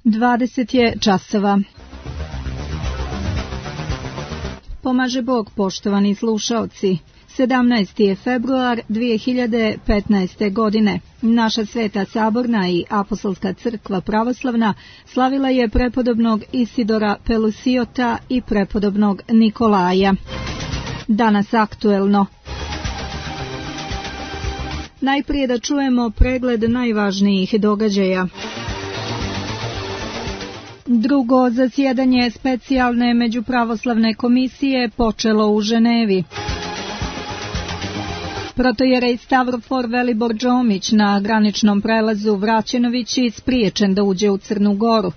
20 je časova. Pomaže Bog, poštovani slušaoci. 17. je februar 2015. godine. Naša Sveta Saborna i Apostolska crkva pravoslavna slavila je prepodobnog Isidora Pelusiota i prepodobnog Nikolaja. Danas aktuelno. Najprije da čujemo pregled najvažnijih događaja. Drugo zasjedanje specijalne međupravoslavne komisije počelo u Ženevi. Protojerej Stavrofor Velibor Đomić na graničnom prelazu Vraćenovići spriječen da uđe u Crnu Goru.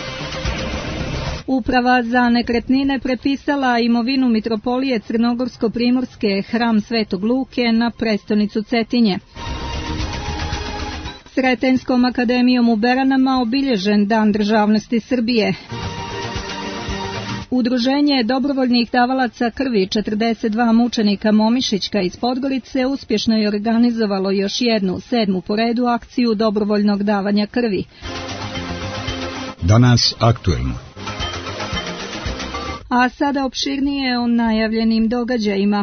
Uprava za nekretnine prepisala imovinu Mitropolije Crnogorsko-Primorske hram Svetog Luke na prestonicu Cetinje. Sretenskom akademijom u Beranama obilježen Dan državnosti Srbije. Udruženje dobrovoljnih davalaca krvi 42 mučenika Momišićka iz Podgorice uspješno je organizovalo još jednu, 7. po redu akciju dobrovoljnog davanja krvi. Danas aktuelno. A sada opširnije o najavljenim događajima.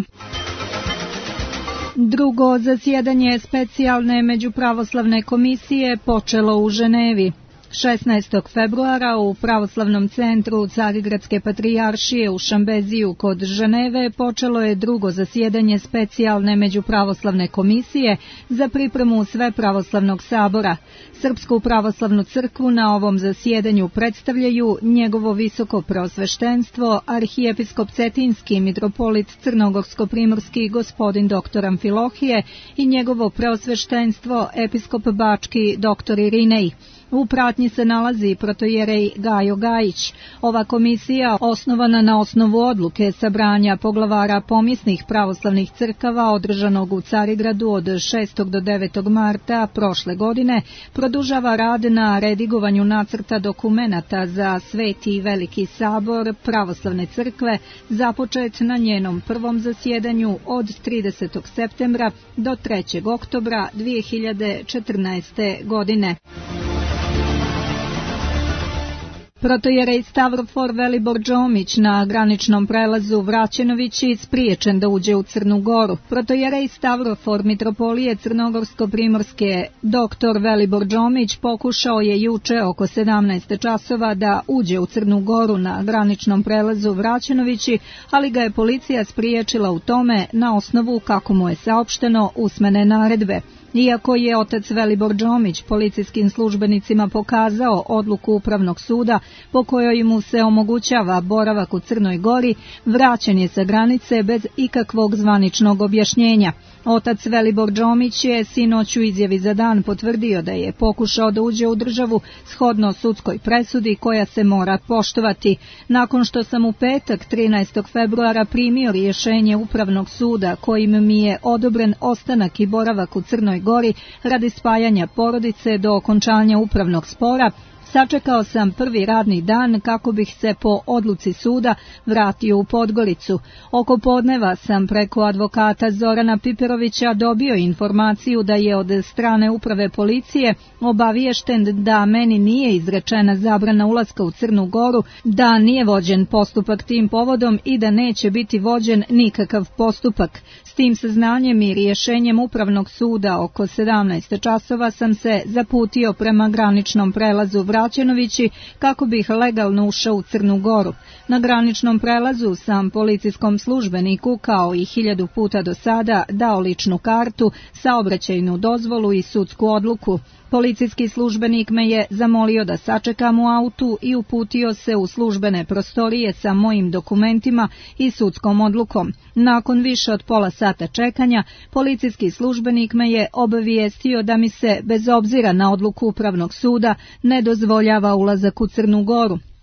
Drugo zasjedanje specijalne međupravoslavne komisije počelo u Ženevi. 16. februara u Pravoslavnom centru Carigradske patrijaršije u Šambeziju kod Ženeve počelo je drugo zasjedanje specijalne međupravoslavne komisije za pripremu Svepravoslavnog sabora. Srpsku pravoslavnu crkvu na ovom zasjedanju predstavljaju njegovo visoko preosveštenstvo, arhijepiskop Cetinski mitropolit Crnogorsko-Primorski gospodin dr. Amfilohije i njegovo preosveštenstvo episkop Bački dr. Irinej. U pratnji se nalazi protojerej Gajo Gajić. Ova komisija, osnovana na osnovu odluke sabranja poglavara pomjesnih pravoslavnih crkava održanog u Carigradu od 6. do 9. marta prošle godine, produžava rad na redigovanju nacrta dokumenata za Sveti i Veliki sabor pravoslavne crkve, započet na njenom prvom zasjedanju od 30. septembra do 3. oktobra 2014. godine. Protojerej Stavrofor Velibor Đomić na graničnom prelazu Vraćenovići spriječen da uđe u Crnu Goru. Protojerej Stavrofor mitropolije Crnogorsko-Primorske dr. Velibor Đomić pokušao je juče oko 17 časova da uđe u Crnu Goru na graničnom prelazu Vraćenovići, ali ga je policija spriječila u tome na osnovu, kako mu je saopšteno, usmene naredbe. Iako je otac Velibor Đomić policijskim službenicima pokazao odluku Upravnog suda po kojoj mu se omogućava boravak u Crnoj Gori, vraćen je sa granice bez ikakvog zvaničnog objašnjenja. Otac Velibor Đomić je sinoć u izjavi za Dan potvrdio da je pokušao da uđe u državu shodno sudskoj presudi koja se mora poštovati. Nakon što sam u petak 13. februara primio rješenje Upravnog suda kojim mi je odobren ostanak i boravak u Crnoj Gori radi spajanja porodice do okončanja upravnog spora, sačekao sam prvi radni dan kako bih se po odluci suda vratio u Podgoricu. Oko podneva sam preko advokata Zorana Piperovića dobio informaciju da je od strane uprave policije obaviješten da meni nije izrečena zabrana ulaska u Crnu Goru, da nije vođen postupak tim povodom i da neće biti vođen nikakav postupak. S tim saznanjem i rješenjem Upravnog suda oko 17 časova sam se zaputio prema graničnom prelazu Vraćenovići kako bih legalno ušao u Crnu Goru. Na graničnom prelazu sam policijskom službeniku, kao i 1000 puta do sada, dao ličnu kartu, saobraćajnu dozvolu i sudsku odluku. Policijski službenik me je zamolio da sačekam u autu i uputio se u službene prostorije sa mojim dokumentima i sudskom odlukom. Nakon više od pola sata čekanja, policijski službenik me je obavijestio da mi se, bez obzira na odluku Upravnog suda, ne dozvoljava ulazak u Crnu Goru.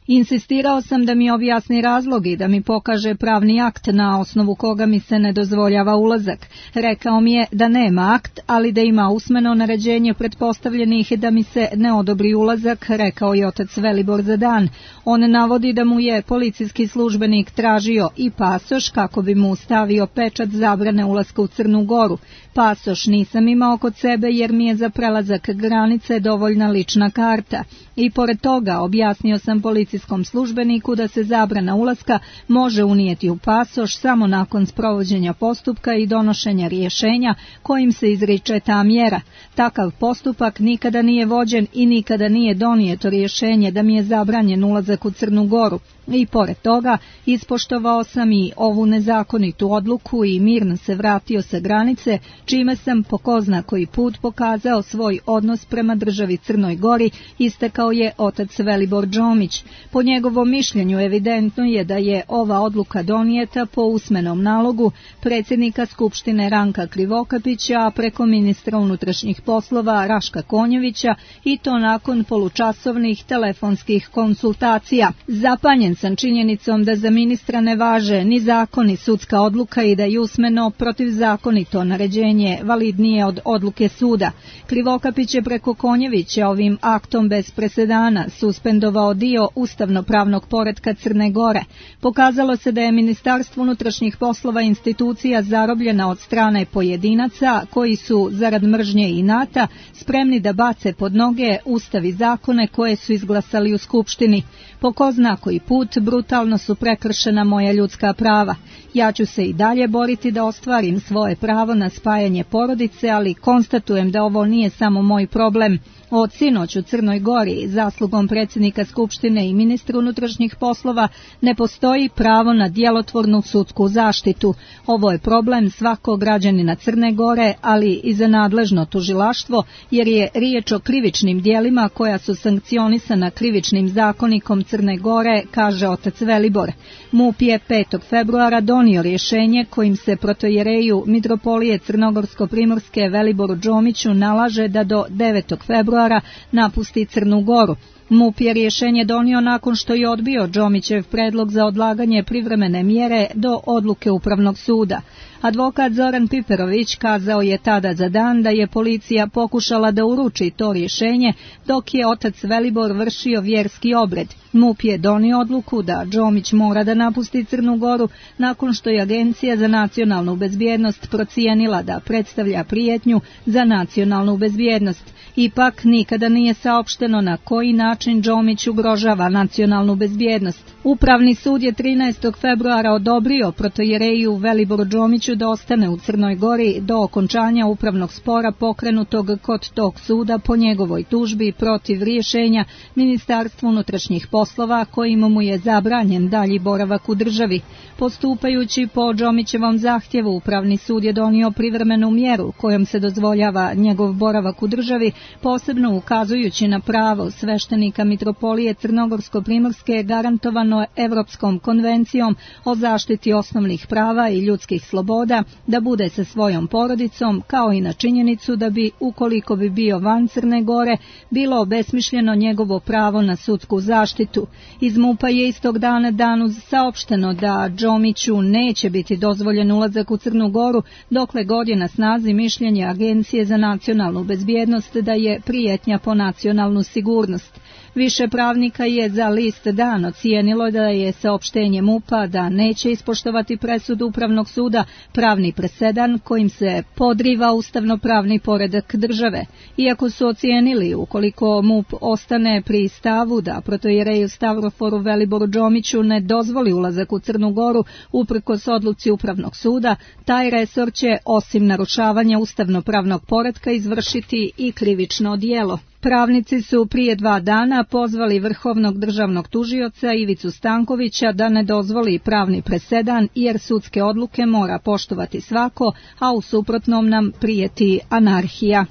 Insistirao sam da mi objasni razlog i da mi pokaže pravni akt na osnovu koga mi se ne dozvoljava ulazak. Rekao mi je da nema akt, ali da ima usmeno naređenje pretpostavljenih da mi se ne odobri ulazak, rekao je otac Velibor Zadan. On navodi da mu je policijski službenik tražio i pasoš kako bi mu stavio pečat zabrane ulaska u Crnu Goru. Pasoš nisam imao kod sebe jer mi je za prelazak granice dovoljna lična karta. I pored toga objasnio sam policijskom službeniku da se zabrana ulaska može unijeti u pasoš samo nakon sprovođenja postupka i donošenja rješenja kojim se izriče ta mjera. Takav postupak nikada nije vođen i nikada nije donijeto rješenje da mi je zabranjen ulazak u Crnu Goru. I pored toga ispoštovao sam i ovu nezakonitu odluku i mirno se vratio sa granice, čime sam po ko zna koji put pokazao svoj odnos prema državi Crnoj Gori, istakao je otac Velibor Đomić. Po njegovom mišljenju evidentno je da je ova odluka donijeta po usmenom nalogu predsjednika Skupštine Ranka Krivokapića, a preko ministra unutrašnjih poslova Raška Konjevića, i to nakon polučasovnih telefonskih konsultacija. Zapanjen sam činjenicom da za ministra ne važe ni zakon ni sudska odluka i da je usmeno protivzakonito naređenje validnije od odluke suda. Krivokapić je preko Konjevića ovim aktom bez presedana suspendovao dio ustavno-pravnog poretka Crne Gore. Pokazalo se da je Ministarstvo unutrašnjih poslova institucija zarobljena od strane pojedinaca koji su, zarad mržnje i inata, spremni da bace pod noge ustav i zakone koje su izglasali u Skupštini. Po ko zna koji put brutalno su prekršena moja ljudska prava. Ja ću se i dalje boriti da ostvarim svoje pravo na spajanje porodice, ali konstatujem da ovo nije samo moj problem. Od sinoć u Crnoj Gori, zaslugom predsjednika Skupštine i ministra unutrašnjih poslova, ne postoji pravo na djelotvornu sudsku zaštitu. Ovo je problem svakog građanina Crne Gore, ali i za nadležno tužilaštvo, jer je riječ o krivičnim djelima koja su sankcionisana krivičnim zakonikom Crne Gore, kaže otac Velibor. MUP je 5. februara donio rješenje kojim se protojereju mitropolije Crnogorsko-primorske Veliboru Đomiću nalaže da do 9. februara napusti Crnu Goru. MUP je rješenje donio nakon što je odbio Đomićev predlog za odlaganje privremene mjere do odluke Upravnog suda. Advokat Zoran Piperović kazao je tada za Dan da je policija pokušala da uruči to rješenje dok je otac Velibor vršio vjerski obred. MUP je donio odluku da Đomić mora da napusti Crnu Goru nakon što je Agencija za nacionalnu bezbjednost procijenila da predstavlja prijetnju za nacionalnu bezbjednost. Ipak nikada nije saopšteno na koji način Đomić ugrožava nacionalnu bezbjednost. Upravni sud je 13. februara odobrio protojereju Veliboru Đomiću da ostane u Crnoj Gori do okončanja upravnog spora pokrenutog kod tog suda po njegovoj tužbi protiv rješenja Ministarstva unutrašnjih poslova kojim mu je zabranjen dalji boravak u državi. Postupajući po Đomićevom zahtjevu, Upravni sud je donio privremenu mjeru kojom se dozvoljava njegov boravak u državi, posebno ukazujući na pravo sveštenika mitropolije Crnogorsko-primorske garantovano Evropskom konvencijom o zaštiti osnovnih prava i ljudskih sloboda da bude sa svojom porodicom, kao i na činjenicu da bi, ukoliko bi bio van Crne Gore, bilo obesmišljeno njegovo pravo na sudsku zaštitu. Iz MUP-a je istog dana danu saopšteno da Đomiću neće biti dozvoljen ulazak u Crnu Goru dokle god je na snazi mišljenje Agencije za nacionalnu bezbjednost da je prijetnja po nacionalnu sigurnost. Više pravnika je za list Dan ocijenilo da je saopštenje MUP-a da neće ispoštovati presudu Upravnog suda pravni presedan kojim se podriva ustavno-pravni poredak države. Iako su ocijenili ukoliko MUP ostane pri stavu da protojereju Stavroforu Veliboru Đomiću ne dozvoli ulazak u Crnu Goru uprkos odluci Upravnog suda, taj resor će osim narušavanja ustavno-pravnog poretka izvršiti i krivično djelo. Pravnici su prije 2 dana pozvali vrhovnog državnog tužioca Ivicu Stankovića da ne dozvoli pravni presedan jer sudske odluke mora poštovati svako, a u suprotnom nam prijeti anarhija.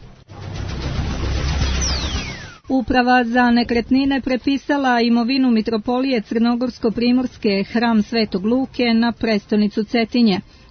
Uprava za nekretnine prepisala imovinu mitropolije Crnogorsko-primorske Hram Svetog Luke na prestonicu Cetinje.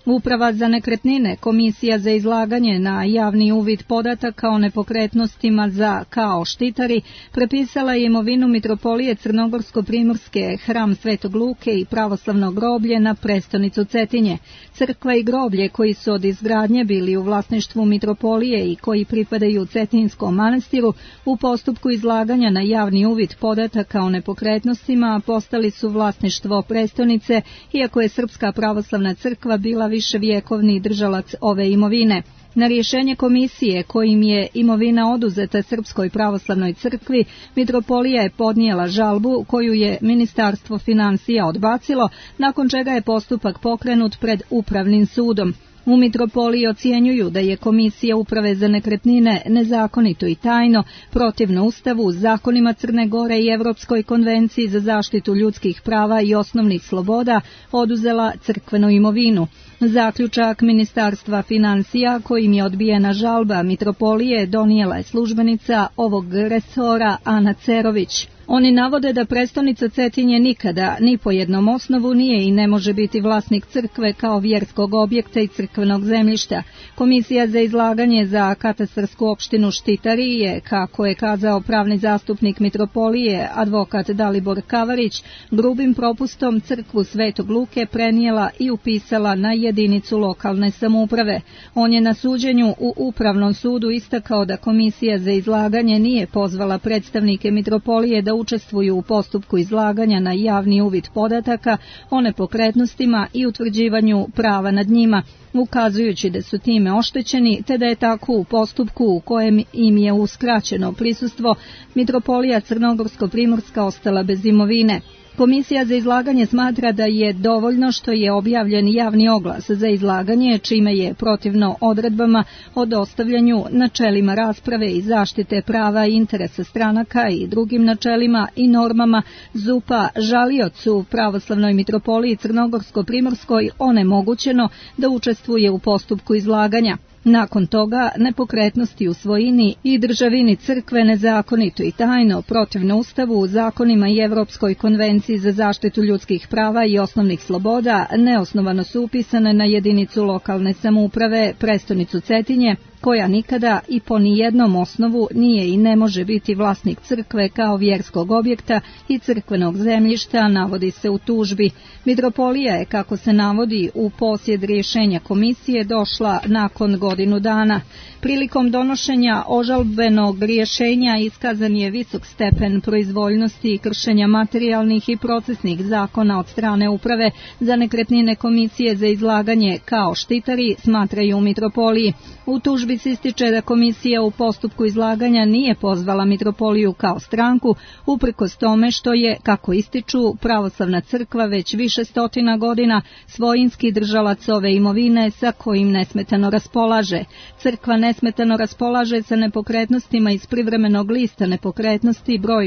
Uprava za nekretnine, Komisija za izlaganje na javni uvid podataka o nepokretnostima za K.O. Štitari, prepisala je imovinu Mitropolije Crnogorsko-primorske, hram Svetog Luke i pravoslavno groblje na prestonicu Cetinje. Crkva i groblje koji su od izgradnje bili u vlasništvu Mitropolije i koji pripadaju Cetinskom manastiru, u postupku izlaganja na javni uvid podataka o nepokretnostima postali su vlasništvo prestonice, iako je Srpska pravoslavna crkva bila viševjekovni držalac ove imovine. Na rješenje komisije kojim je imovina oduzeta Srpskoj pravoslavnoj crkvi, Mitropolija je podnijela žalbu koju je Ministarstvo financija odbacilo, nakon čega je postupak pokrenut pred Upravnim sudom. U Mitropoliji ocjenjuju da je Komisija Uprave za nekretnine nezakonito i tajno, protivno Ustavu, zakonima Crne Gore i Evropskoj konvenciji za zaštitu ljudskih prava i osnovnih sloboda oduzela crkvenu imovinu. Zaključak Ministarstva financija kojim je odbijena žalba Mitropolije donijela je službenica ovog resora Ana Cerović. Oni navode da prestonica Cetinje nikada, ni po jednom osnovu, nije i ne može biti vlasnik crkve kao vjerskog objekta i crkvenog zemljišta. Komisija za izlaganje za katastarsku opštinu Štitari je, kako je kazao pravni zastupnik Mitropolije, advokat Dalibor Kavarić, grubim propustom crkvu Svetog Luke prenijela i upisala na jedinicu lokalne samouprave. On je na suđenju u Upravnom sudu istakao da Komisija za izlaganje nije pozvala predstavnike Mitropolije da učestvuju u postupku izlaganja na javni uvid podataka o nepokretnostima i utvrđivanju prava nad njima, ukazujući da su time oštećeni, te da je tako u postupku u kojem im je uskraćeno prisustvo Mitropolija Crnogorsko-primorska ostala bez imovine. Komisija za izlaganje smatra da je dovoljno što je objavljen javni oglas za izlaganje, čime je protivno odredbama o dostavljanju, načelima rasprave i zaštite prava i interesa stranaka i drugim načelima i normama ZUP-a žaliocu pravoslavnoj Mitropoliji Crnogorsko-primorskoj onemogućeno da učestvuje u postupku izlaganja. Nakon toga, nepokretnosti u svojini i državini crkve nezakonito i tajno, protivno Ustavu, zakonima i Evropskoj konvenciji za zaštitu ljudskih prava i osnovnih sloboda, neosnovano su upisane na jedinicu lokalne samouprave, prestonicu Cetinje, koja nikada i po nijednom osnovu nije i ne može biti vlasnik crkve kao vjerskog objekta i crkvenog zemljišta, navodi se u tužbi. Mitropolija je, kako se navodi, u posjed rješenja komisije došla nakon godinu dana. Prilikom donošenja ožalbenog rješenja iskazan je visok stepen proizvoljnosti i kršenja materijalnih i procesnih zakona od strane Uprave za nekretnine Komisije za izlaganje K.O. Štitari, smatraju u Mitropoliji. U tužbi se ističe da komisija u postupku izlaganja nije pozvala Mitropoliju kao stranku, uprkos tome što je, kako ističu, pravoslavna crkva već više stotina godina svojinski držalac ove imovine sa kojim nesmetano raspolaže. Crkva nesmetano raspolaže sa nepokretnostima iz privremenog lista nepokretnosti broj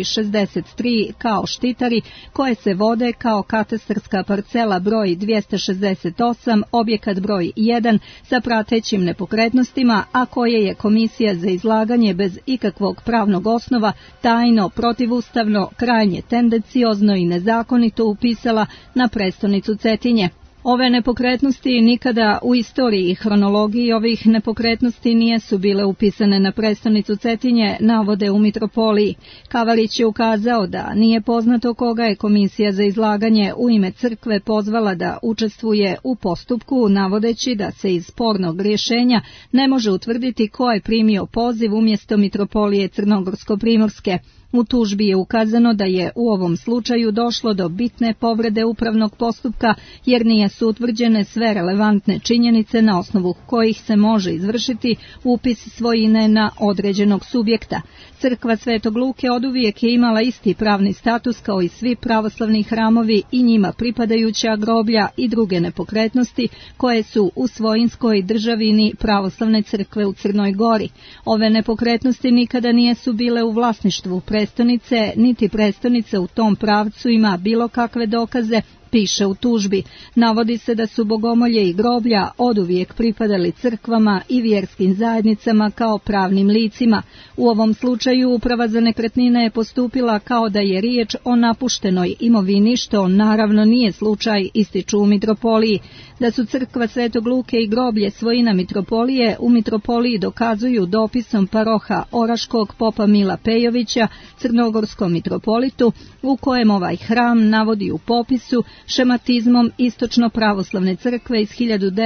63 K.O. Štitari, koje se vode kao katastarska parcela broj 268, objekat broj 1 sa pratećim nepokretnostima, a koje je Komisija za izlaganje bez ikakvog pravnog osnova tajno, protivustavno, krajnje tendenciozno i nezakonito upisala na prestonicu Cetinje. Ove nepokretnosti nikada u istoriji i hronologiji ovih nepokretnosti nijesu bile upisane na prestonicu Cetinje, navode u Mitropoliji. Kavarić je ukazao da nije poznato koga je Komisija za izlaganje u ime crkve pozvala da učestvuje u postupku, navodeći da se iz spornog rješenja ne može utvrditi ko je primio poziv umjesto Mitropolije Crnogorsko-primorske. U tužbi je ukazano da je u ovom slučaju došlo do bitne povrede upravnog postupka jer nisu utvrđene sve relevantne činjenice na osnovu kojih se može izvršiti upis svojine na određenog subjekta. Crkva Svetog Luke oduvijek je imala isti pravni status kao i svi pravoslavni hramovi i njima pripadajuća groblja i druge nepokretnosti koje su u svojinskoj državini pravoslavne crkve u Crnoj Gori. Ove nepokretnosti nikada nisu bile u vlasništvu prestonice, niti prestonica u tom pravcu ima bilo kakve dokaze piše u tužbi. Navodi se da su bogomolje i groblja oduvijek pripadali crkvama i vjerskim zajednicama kao pravnim licima. U ovom slučaju Uprava za nekretnine je postupila kao da je riječ o napuštenoj imovini, što naravno nije slučaj, ističu u mitropoliji. Da su crkva Svetog Luke i groblje svojina mitropolije, u mitropoliji dokazuju dopisom paroha Oraškog popa Mila Pejovića crnogorskom mitropolitu, u kojem ovaj hram navodi u popisu šematizmom Istočno-pravoslavne crkve iz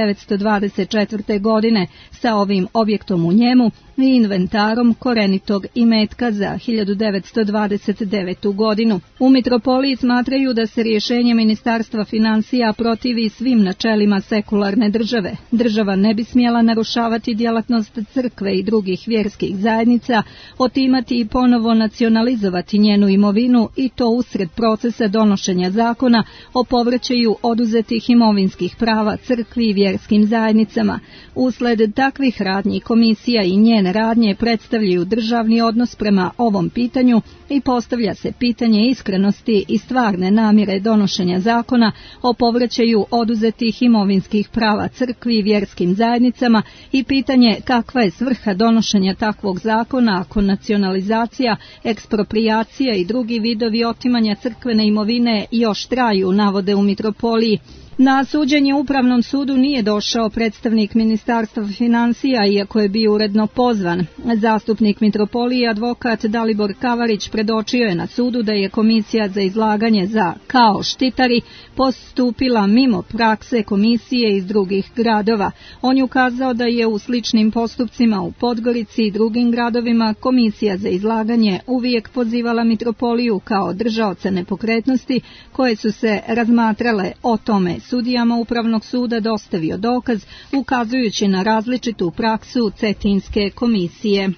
1924. godine sa ovim objektom u njemu i inventarom korenitog imetka za 1929. godinu. U mitropoliji smatraju da se rješenje Ministarstva financija protivi svim načelima sekularne države. Država ne bi smjela narušavati djelatnost crkve i drugih vjerskih zajednica, otimati i ponovo nacionalizovati njenu imovinu i to usred procesa donošenja zakona o povraćaju oduzetih imovinskih prava crkvi i vjerskim zajednicama. Usled takvih radnji komisija i njene radnje predstavljaju državni odnos prema ovom pitanju i postavlja se pitanje iskrenosti i stvarne namjere donošenja zakona o povraćaju oduzetih imovinskih prava crkvi i vjerskim zajednicama i pitanje kakva je svrha donošenja takvog zakona ako nacionalizacija, eksproprijacija i drugi vidovi otimanja crkvene imovine još traju, navode u mitropoliji. Na suđenje Upravnom sudu nije došao predstavnik Ministarstva financija, iako je bio uredno pozvan. Zastupnik mitropolije, advokat Dalibor Kavarić, predočio je na sudu da je komisija za izlaganje za kao štitari postupila mimo prakse komisije iz drugih gradova. On je ukazao da je u sličnim postupcima u Podgorici i drugim gradovima komisija za izlaganje uvijek pozivala mitropoliju kao držaoca nepokretnosti koje su se razmatrale o tome. Sudijama Upravnog suda dostavio dokaz ukazujući na različitu praksu Cetinske komisije.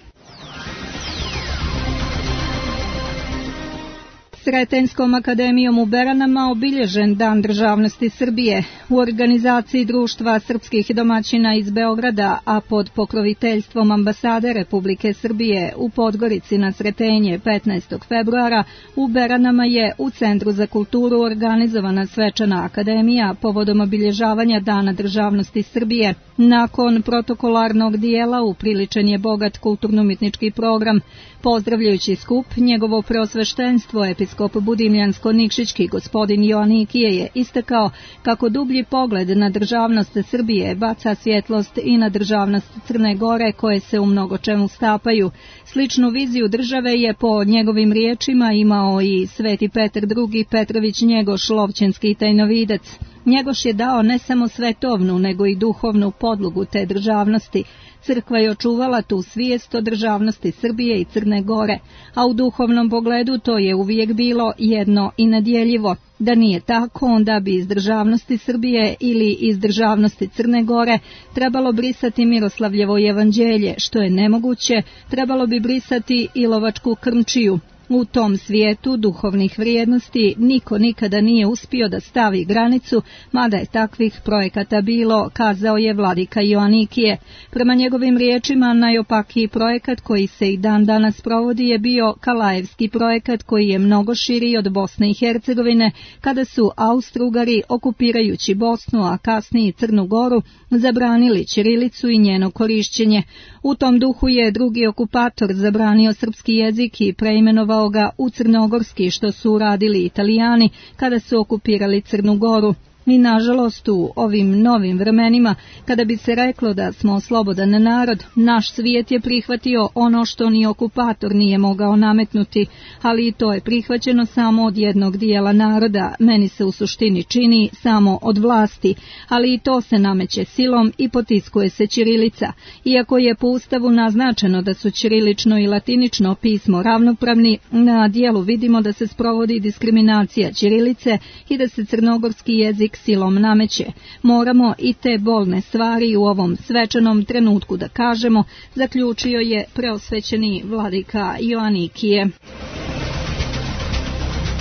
Sretenskom akademijom u Beranama obilježen Dan državnosti Srbije. U organizaciji Društva srpskih domaćina iz Beograda, a pod pokroviteljstvom ambasade Republike Srbije u Podgorici na Sretenje 15. februara, u Beranama je u Centru za kulturu organizovana svečana akademija povodom obilježavanja Dana državnosti Srbije. Nakon protokolarnog dijela upriličen je bogat kulturno-umjetnički program. Pozdravljajući skup, njegovo preosveštenstvo episkop Budimljansko-Nikšićki gospodin Joanikije je istakao kako dublji pogled na državnost Srbije baca svjetlost i na državnost Crne Gore koje se u mnogo čemu stapaju. Sličnu viziju države je po njegovim riječima imao i Sveti Petar II. Petrović Njegoš, lovćenski tajnovidac. Njegoš je dao ne samo svetovnu, nego i duhovnu podlogu te državnosti. Crkva je očuvala tu svijest o državnosti Srbije i Crne Gore, a u duhovnom pogledu to je uvijek bilo jedno i nedjeljivo. Da nije tako, onda bi iz državnosti Srbije ili iz državnosti Crne Gore trebalo brisati Miroslavljevo evanđelje, što je nemoguće, trebalo bi brisati Ilovačku krmčiju. U tom svijetu duhovnih vrijednosti niko nikada nije uspio da stavi granicu, mada je takvih projekata bilo, kazao je vladika Joanikije. Prema njegovim riječima, najopakiji projekat koji se i dan danas provodi je bio Kalajevski projekat, koji je mnogo širi od Bosne i Hercegovine, kada su Austro-Ugari, okupirajući Bosnu, a kasnije i Crnu Goru, zabranili ćirilicu i njeno korišćenje. U tom duhu je drugi okupator zabranio srpski jezik i preimenovao ga u crnogorski, što su uradili Italijani kada su okupirali Crnu Goru. I nažalost u ovim novim vremenima, kada bi se reklo da smo slobodan narod, naš svijet je prihvatio ono što ni okupator nije mogao nametnuti, ali i to je prihvaćeno samo od jednog dijela naroda, meni se u suštini čini samo od vlasti, ali i to se nameće silom i potiskuje se ćirilica. Iako je po Ustavu naznačeno da su ćirilično i latinično pismo ravnopravni, na dijelu vidimo da se sprovodi diskriminacija ćirilice i da se crnogorski jezik silom nameće. Moramo i te bolne stvari u ovom svečanom trenutku da kažemo, zaključio je preosvećeni vladika Joanikije.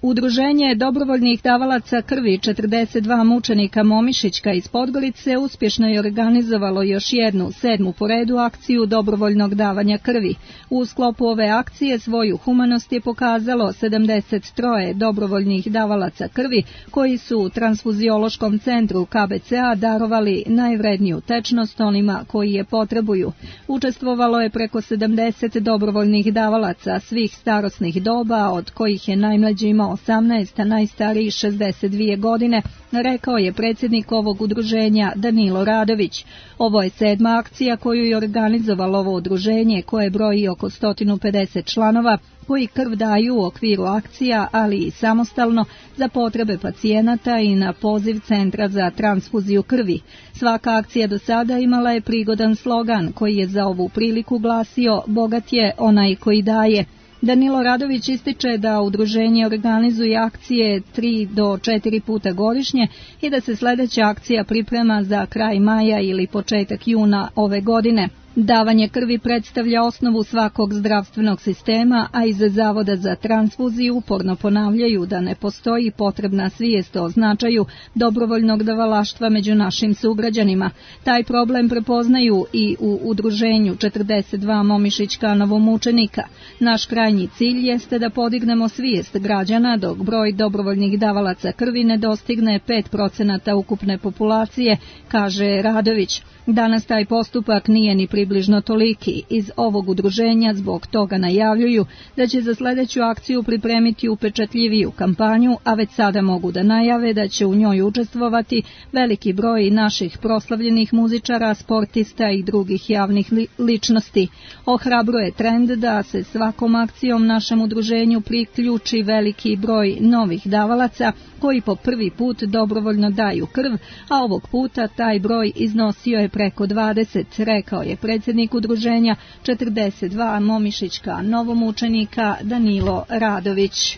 Udruženje dobrovoljnih davalaca krvi 42 mučenika Momišićka iz Podgorice uspješno je organizovalo još jednu, 7. po redu akciju dobrovoljnog davanja krvi. U sklopu ove akcije svoju humanost je pokazalo 73 dobrovoljnih davalaca krvi koji su u transfuziološkom centru KBC-a darovali najvredniju tečnost onima koji je potrebuju. Učestvovalo je preko 70 dobrovoljnih davalaca svih starosnih doba, od kojih je najmlađi imao 18, a najstariji 62 godine, rekao je predsjednik ovog udruženja Danilo Radović. Ovo je 7. akcija koju je organizovalo ovo udruženje koje broji oko 150 članova koji krv daju u okviru akcija, ali i samostalno za potrebe pacijenata i na poziv Centra za transfuziju krvi. Svaka akcija do sada imala je prigodan slogan koji je za ovu priliku glasio "Bogat je onaj koji daje". Danilo Radović ističe da udruženje organizuje akcije 3 do 4 puta godišnje i da se sljedeća akcija priprema za kraj maja ili početak juna ove godine. Davanje krvi predstavlja osnovu svakog zdravstvenog sistema, a iz Zavoda za transfuziju uporno ponavljaju da ne postoji potrebna svijest o značaju dobrovoljnog davalaštva među našim sugrađanima. Taj problem prepoznaju i u udruženju 42 Momišićka novomučenika. Naš krajnji cilj jeste da podignemo svijest građana dok broj dobrovoljnih davalaca krvi ne dostigne 5% ukupne populacije, kaže Radović. Danas taj postupak nije ni približno toliki. Iz ovog udruženja zbog toga najavljuju da će za sljedeću akciju pripremiti upečatljiviju kampanju, a već sada mogu da najave da će u njoj učestvovati veliki broj naših proslavljenih muzičara, sportista i drugih javnih ličnosti. Ohrabruje trend da se svakom akcijom našem udruženju priključi veliki broj novih davalaca koji po prvi put dobrovoljno daju krv, a ovog puta taj broj iznosio je preko 20, rekao je predsjednik udruženja 42 Momišićka novomučenika Danilo Radović.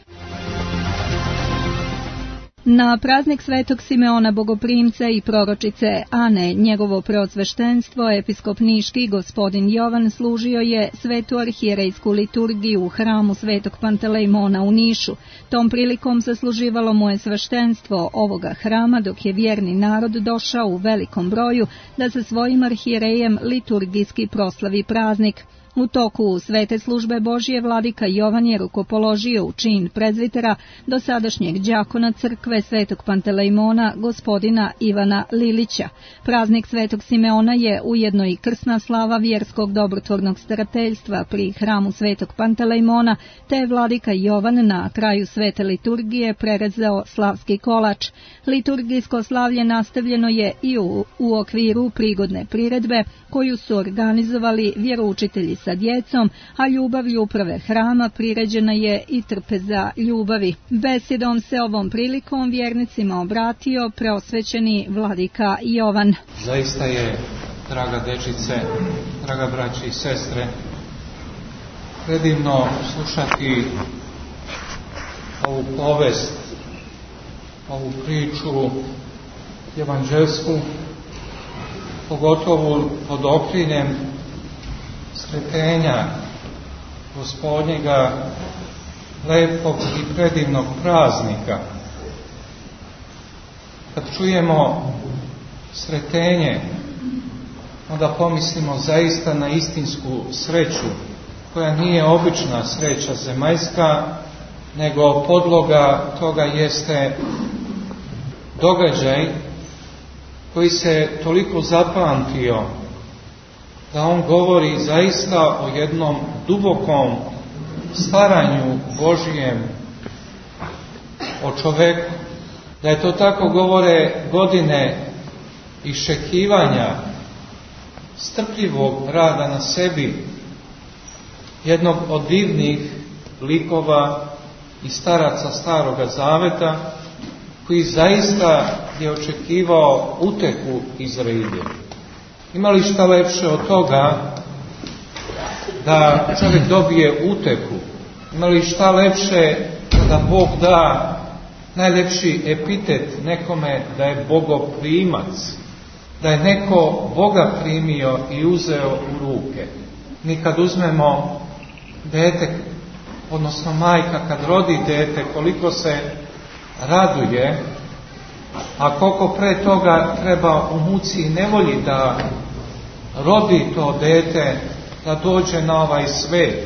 Na praznik Svetog Simeona Bogoprimca i proročice Ane, njegovo preosveštenstvo, episkop niški gospodin Jovan služio je svetu arhijerejsku liturgiju u hramu Svetog Pantelejmona u Nišu. Tom prilikom zasluživalo mu je sveštenstvo ovoga hrama, dok je vjerni narod došao u velikom broju da sa svojim arhijerejem liturgijski proslavi praznik. U toku svete službe Božje vladika Jovan je rukopoložio u čin prezvitera dosadašnjeg đakona crkve Svetog Pantelejmona gospodina Ivana Lilića. Praznik Svetog Simeona je ujedno i krsna slava vjerskog dobrotvornog starateljstva pri hramu Svetog Pantelejmona, te je vladika Jovan na kraju svete liturgije prerezao slavski kolač. Liturgijsko slavlje nastavljeno je i u okviru prigodne priredbe koju su organizovali vjeroučitelji sa djecom, a ljubavlju uprave hrama priređena je i trpeza ljubavi. Besedom se ovom prilikom vjernicima obratio preosvećeni vladika Jovan. Zaista je, draga dečice, draga braći i sestre, predivno slušati ovu povest, ovu priču evanđelsku, pogotovo pod okriljem sretenja Gospodnjega lepog i predivnog praznika. Kad čujemo sretenje, onda pomislimo zaista na istinsku sreću, koja nije obična sreća zemaljska, nego podloga toga jeste događaj koji se toliko zapamtio da on govori zaista o jednom dubokom staranju Božijem o čoveku. Da je to tako govore godine iščekivanja, strpljivog rada na sebi, jednog od divnih likova i staraca Staroga Zaveta, koji zaista je očekivao utehu Izraelja. Ima li šta lepše od toga da čovjek dobije utehu? Ima li šta lepše da Bog da najlepši epitet nekome da je bogoprimac, da je neko Boga primio i uzeo u ruke? Mi kad uzmemo dete odnosno majka kad rodi dete, koliko se raduje, a koliko pre toga treba u muci i nevolji da rodi to dete, da dođe na ovaj svet.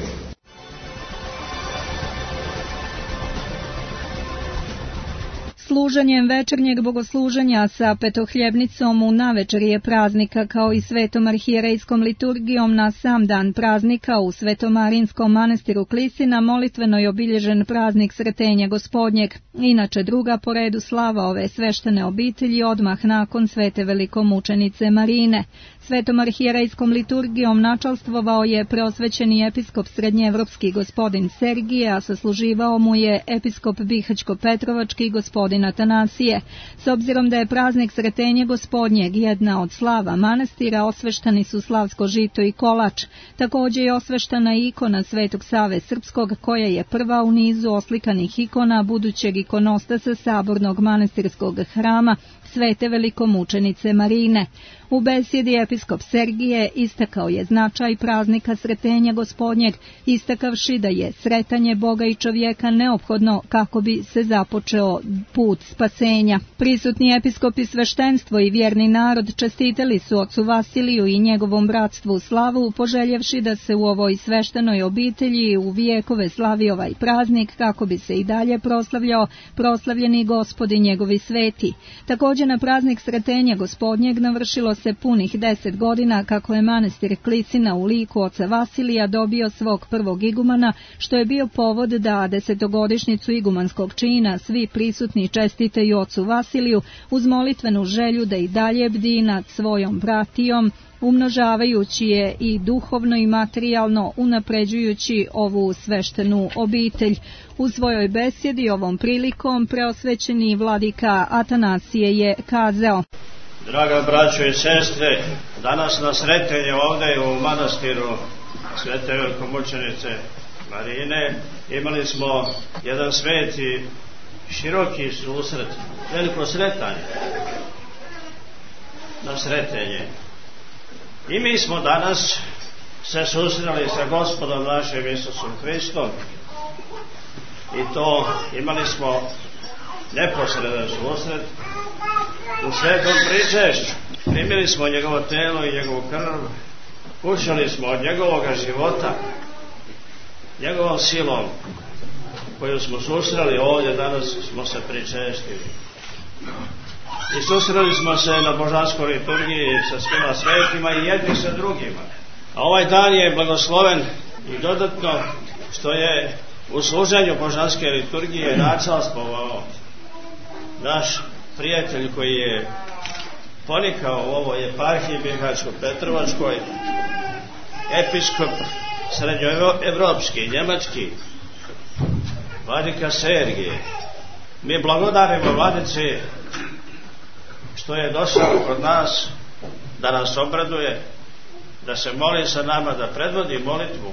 Služenjem večernjeg bogosluženja sa petohljebnicom u navečerje praznika kao i svetom arhijerejskom liturgijom na sam dan praznika u Svetomarinskom manastiru Klisina molitveno je obilježen praznik Sretenja Gospodnjeg. Inače druga po redu slava ove sveštene obitelji odmah nakon svete velikomučenice Marine. Svetom arhijerejskom liturgijom načalstvovao je preosvećeni episkop srednjeevropski gospodin Sergije, a sasluživao mu je episkop Bihaćko-Petrovački gospodin Atanasije. S obzirom da je praznik Sretenje Gospodnjeg jedna od slava manastira, osveštani su slavsko žito i kolač. Također je osveštana ikona Svetog Save Srpskog, koja je prva u nizu oslikanih ikona budućeg ikonostasa sabornog manastirskog hrama Svete velikomučenice Marine. U besjedi episkop Sergije istakao je značaj praznika Sretenja Gospodnjeg, istakavši da je sretanje Boga i čovjeka neophodno kako bi se započeo put spasenja. Prisutni episkopi, sveštenstvo i vjerni narod čestitali su ocu Vasiliju i njegovom bratstvu slavu, poželjevši da se u ovoj sveštenoj obitelji u vijekove slavi ovaj praznik kako bi se i dalje proslavljao proslavljeni Gospod i njegovi sveti. Također na praznik Sretenja Gospodnjeg navršilo se punih 10 godina kako je manastir Klisina u liku oca Vasilija dobio svog prvog igumana, što je bio povod da 10-godišnjicu igumanskog čina svi prisutni čestitaju ocu Vasiliju uz molitvenu želju da i dalje bdi nad svojom bratijom, umnožavajući je i duhovno i materijalno unapređujući ovu sveštenu obitelj. U svojoj besjedi ovom prilikom preosvećeni vladika Atanasije je kazao: Draga braćo i sestre, danas na sretenje ovdje u manastiru Svete velikomučenice Marine imali smo jedan sveti široki susret, veliko sretanje na sretenje. I mi smo danas se susreli sa Gospodom našim Isusom Hristom i to imali smo neposredan susret u svetom pričešću. Primili smo njegovo telo i njegovu krv, kušali smo od njegovoga života, njegovom silom koju smo susreli ovdje, danas smo se pričestili. I susreli smo se na božanskoj liturgiji sa svima svetima i jedni sa drugima. A ovaj dan je blagosloven i dodatno što je u služenju božanske liturgije načalstvovao naš prijatelj koji je ponikao u ovoj eparhiji Bihaćko-Petrovačkoj, episkop srednjoevropski, njemački, vladika Sergije. Mi blagodarimo vladici što je došao kod nas da nas obraduje, da se moli sa nama, da predvodi molitvu.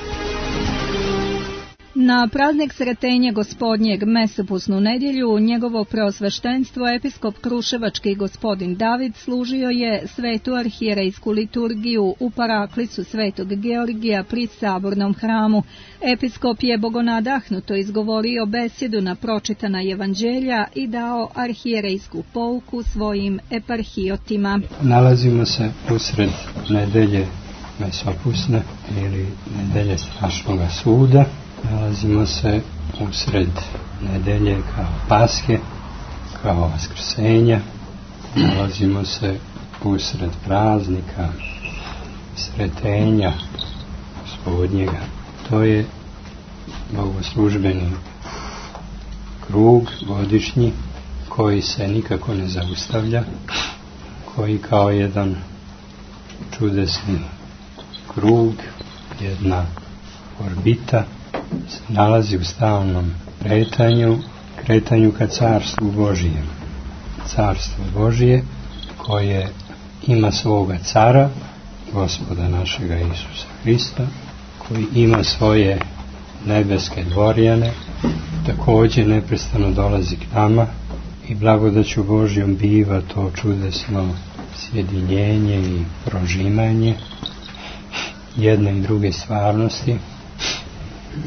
Na praznik Sretenja Gospodnjeg mesopusnu nedjelju njegovo preosveštenstvo episkop Kruševački gospodin David služio je svetu arhijerejsku liturgiju u paraklisu Svetog Georgija pri sabornom hramu. Episkop je bogonadahnuto izgovorio besjedu na pročitana evanđelja i dao arhijerejsku pouku svojim eparhijotima. Nalazimo se usred nedelje mesopusne ili nedelje strašnoga suda. Nalazimo se usred nedelje kao Paske, kao Vaskrsenja. Nalazimo se usred praznika Sretenja Gospodnjega. To je bogoslužbeni krug godišnji koji se nikako ne zaustavlja, koji kao jedan čudesni krug, jedna orbita se nalazi u stalnom kretanju ka Carstvu Božijem. Carstvo Božije koje ima svoga cara, Gospoda našega Isusa Hrista, koji ima svoje nebeske dvorjane, također neprestano dolazi k nama i blagodaću Božjom biva to čudesno sjedinjenje i prožimanje jedne i druge stvarnosti.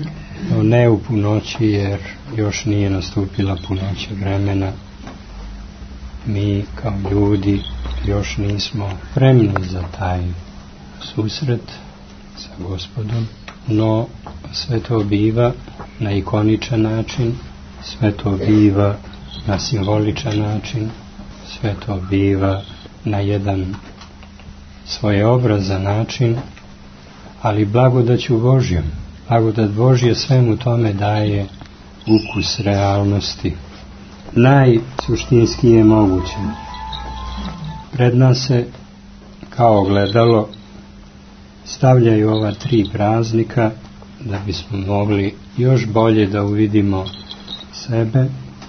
No, ne u punoći, jer još nije nastupila punoća vremena. Mi kao ljudi još nismo spremni za taj susret sa Gospodom, no sve to biva na ikoničan način, sve to biva na simboličan način, sve to biva na jedan svojeobrazan način, ali blagodaću Božjom. Blagodat Božje svemu tome daje ukus realnosti. Najsuštinski je moguće. Pred nas se kao ogledalo stavljaju ova 3 praznika da bismo mogli još bolje da uvidimo sebe.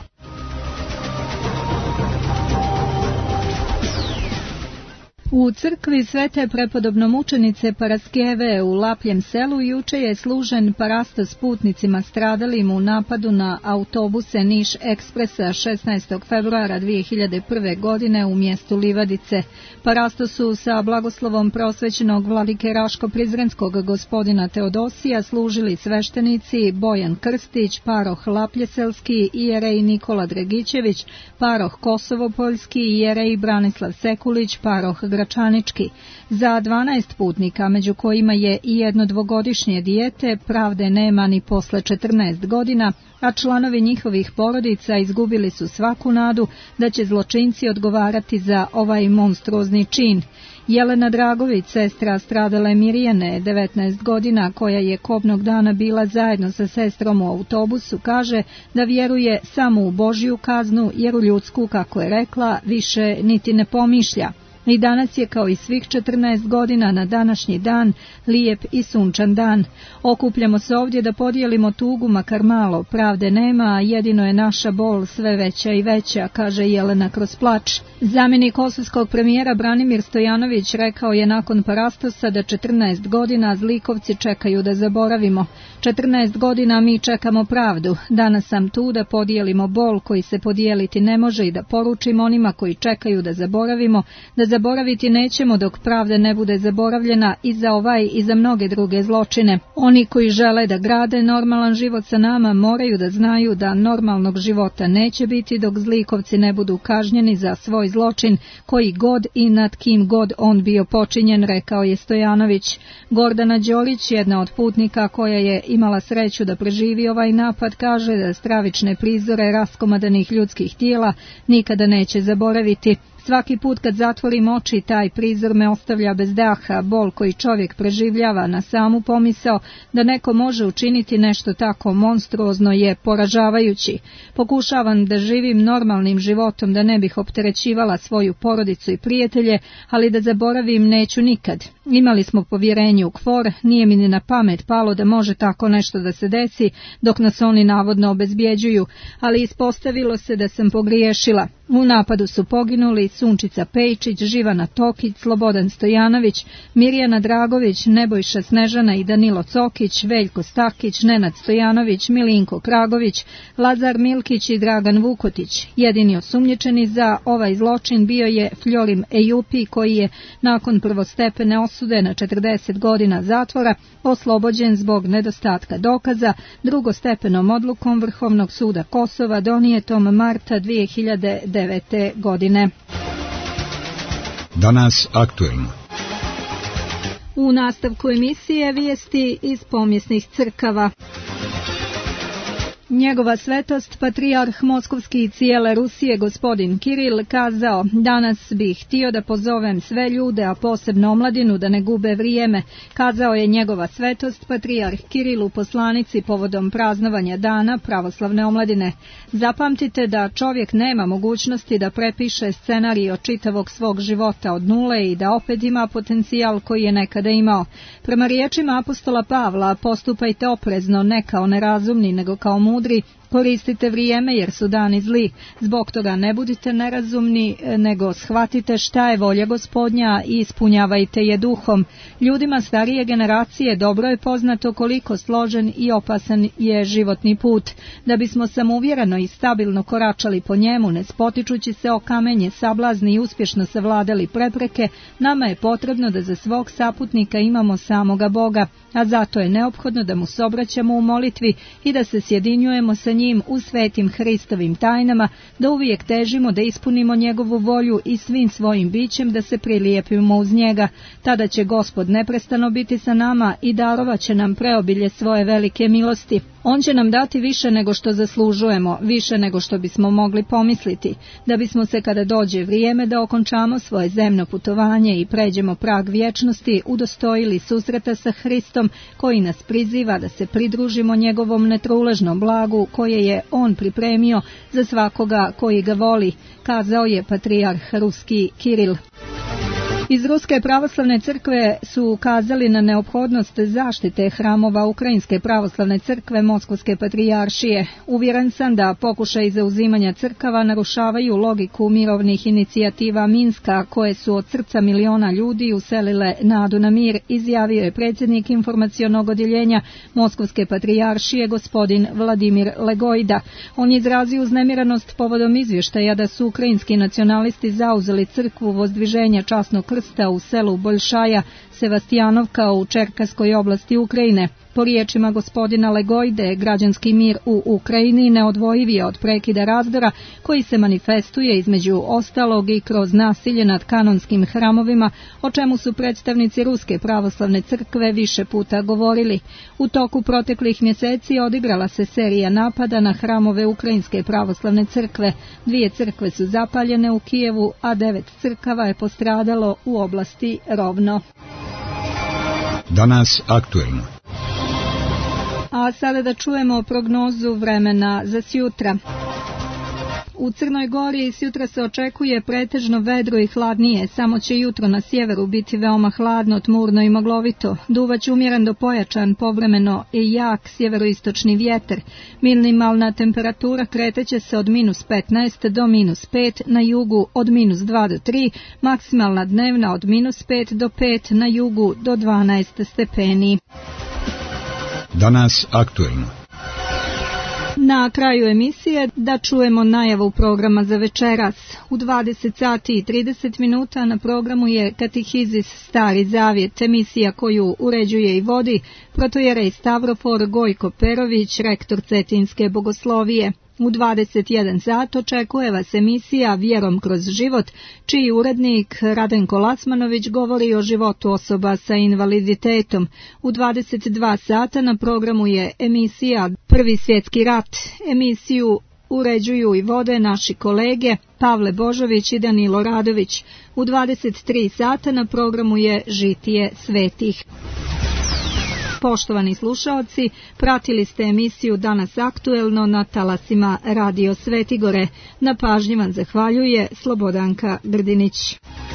U crkvi Svete prepodobnomučenice Paraskeve u Lapljem selu juče je služen parastos putnicima stradalim u napadu na autobuse Niš Ekspresa 16. februara 2001. godine u mjestu Livadice. Parastosu sa blagoslovom prosvećenog vladike Raško-Prizrenskog gospodina Teodosija služili sveštenici Bojan Krstić, paroh Lapljeselski, ijerej Nikola Dragićević, paroh Kosovo-Poljski, ijerej Branislav Sekulić, paroh Gračanički. Za 12 putnika, među kojima je i jedno 2-godišnje dijete, pravde nema ni posle 14 godina, a članovi njihovih porodica izgubili su svaku nadu da će zločinci odgovarati za ovaj monstruozni čin. Jelena Dragović, sestra stradale Mirjane, 19 godina, koja je kobnog dana bila zajedno sa sestrom u autobusu, kaže da vjeruje samo u Božju kaznu, jer u ljudsku, kako je rekla, više niti ne pomišlja. I danas je, kao i svih 14 godina, na današnji dan, lijep i sunčan dan. Okupljamo se ovdje da podijelimo tugu, makar malo. Pravde nema, a jedino je naša bol sve veća i veća, kaže Jelena kroz plač. Zamjenik kosovskog premijera Branimir Stojanović rekao je nakon parastosa da 14 godina zlikovci čekaju da zaboravimo. 14 godina mi čekamo pravdu. Danas sam tu da podijelimo bol koji se podijeliti ne može i da poručimo onima koji čekaju da zaboravimo, da zaboraviti nećemo dok pravda ne bude zaboravljena i za ovaj i za mnoge druge zločine. Oni koji žele da grade normalan život sa nama moraju da znaju da normalnog života neće biti dok zlikovci ne budu kažnjeni za svoj zločin, koji god i nad kim god on bio počinjen, rekao je Stojanović. Gordana Đorić, jedna od putnika koja je imala sreću da preživi ovaj napad, kaže da stravične prizore raskomadanih ljudskih tijela nikada neće zaboraviti. Svaki put kad zatvorim oči, taj prizor me ostavlja bez daha. Bol koji čovjek preživljava na samu pomisao da neko može učiniti nešto tako monstruozno je poražavajući. Pokušavam da živim normalnim životom, da ne bih opterećivala svoju porodicu i prijatelje, ali da zaboravim neću nikad. Imali smo povjerenje u KFOR, nije mi ni na pamet palo da može tako nešto da se desi, dok nas oni navodno obezbjeđuju, ali ispostavilo se da sam pogriješila. U napadu su poginuli Sunčica Pejčić, Živana Tokić, Slobodan Stojanović, Mirjana Dragović, Nebojša Snežana i Danilo Cokić, Veljko Stakić, Nenad Stojanović, Milinko Kragović, Lazar Milkić i Dragan Vukotić. Jedini osumnjičeni za ovaj zločin bio je Fljorim Ejupi, koji je nakon prvostepene osude na 40 godina zatvora oslobođen zbog nedostatka dokaza drugostepenom odlukom Vrhovnog suda Kosova donijetom marta 2009. godine. Danas aktuelno. U nastavku emisije vijesti iz pomjesnih crkava. Njegova svetost, patrijarh Moskovski i cijele Rusije, gospodin Kiril, kazao: danas bih htio da pozovem sve ljude, a posebno omladinu, da ne gube vrijeme. Kazao je njegova svetost, patrijarh Kiril u poslanici povodom praznovanja dana pravoslavne omladine. Zapamtite da čovjek nema mogućnosti da prepiše scenarij od čitavog svog života od nule i da opet ima potencijal koji je nekada imao. Prema riječima apostola Pavla, postupajte oprezno, ne kao nerazumni, nego kao mudri, Koristite vrijeme jer su dani zli. Zbog toga ne budite nerazumni, nego shvatite šta je volja Gospodnja i ispunjavajte je duhom. Ljudima starije generacije dobro je poznato koliko složen i opasan je životni put. Da bismo samouvjereno i stabilno koračali po njemu, ne spotičući se o kamenje, sablazni i uspješno savladali prepreke, nama je potrebno da za svog saputnika imamo samoga Boga, a zato je neophodno da mu se obraćamo u molitvi i da se sjedinjujemo sa njim u svetim Hristovim tajnama, da uvijek težimo da ispunimo njegovu volju i svim svojim bićem da se prilijepimo uz njega. Tada će Gospod neprestano biti sa nama i darovat će nam preobilje svoje velike milosti. On će nam dati više nego što zaslužujemo, više nego što bismo mogli pomisliti, da bismo se kada dođe vrijeme da okončamo svoje zemno putovanje i pređemo prag vječnosti, udostojili susreta sa Hristom koji nas priziva da se pridružimo njegovom netruležnom blagu koje je on pripremio za svakoga koji ga voli, kazao je patrijarh ruski Kiril. Iz Ruske pravoslavne crkve su ukazali na neophodnost zaštite hramova Ukrajinske pravoslavne crkve Moskovske patrijaršije. Uvjeren sam da pokušaj zauzimanja crkava narušavaju logiku mirovnih inicijativa Minska koje su od srca miliona ljudi uselile nadu na mir, izjavio je predsjednik informacionog odjeljenja Moskovske patrijaršije gospodin Vladimir Legojda. On je izrazio uznemiranost povodom izvještaja da su ukrajinski nacionalisti zauzeli crkvu Vozdviženja časnog krsta u selu Boljšaja, Sevastijanovka u Čerkaskoj oblasti Ukrajine. Po riječima gospodina Legojde, građanski mir u Ukrajini neodvojiv je od prekida razdora koji se manifestuje između ostalog i kroz nasilje nad kanonskim hramovima, o čemu su predstavnici Ruske pravoslavne crkve više puta govorili. U toku proteklih mjeseci odigrala se serija napada na hramove Ukrajinske pravoslavne crkve. 2 crkve su zapaljene u Kijevu, a 9 crkava je postradalo u oblasti Rovno. Danas aktuelno. A sada da čujemo prognozu vremena za sjutra. U Crnoj Gori sjutra se očekuje pretežno vedro i hladnije, samo će jutro na sjeveru biti veoma hladno, tmurno i maglovito. Duvaće umjeren do pojačan, povremeno i jak sjeveroistočni vjetar. Minimalna temperatura kreteće se od -15 do -5, na jugu od -2 do 3, maksimalna dnevna od -5 do 5, na jugu do 12 stepeni. Danas aktuelno. Na kraju emisije da čujemo najavu programa za večeras. U 20 sati i 30 minuta na programu je Katehizis Stari Zavjet, emisija koju uređuje i vodi protojerej Stavrofor Gojko Perović, rektor Cetinske bogoslovije. U 21 sat očekuje vas emisija Vjerom kroz život, čiji urednik Radenko Lasmanović govori o životu osoba sa invaliditetom. U 22 sata na programu je emisija Prvi svjetski rat. Emisiju uređuju i vode naši kolege Pavle Božović i Danilo Radović. U 23 sata na programu je Žitije svetih. Poštovani slušaoci, pratili ste emisiju Danas aktuelno na talasima Radio Svetigore. Na pažnji vam zahvaljuje Slobodanka Grdinić.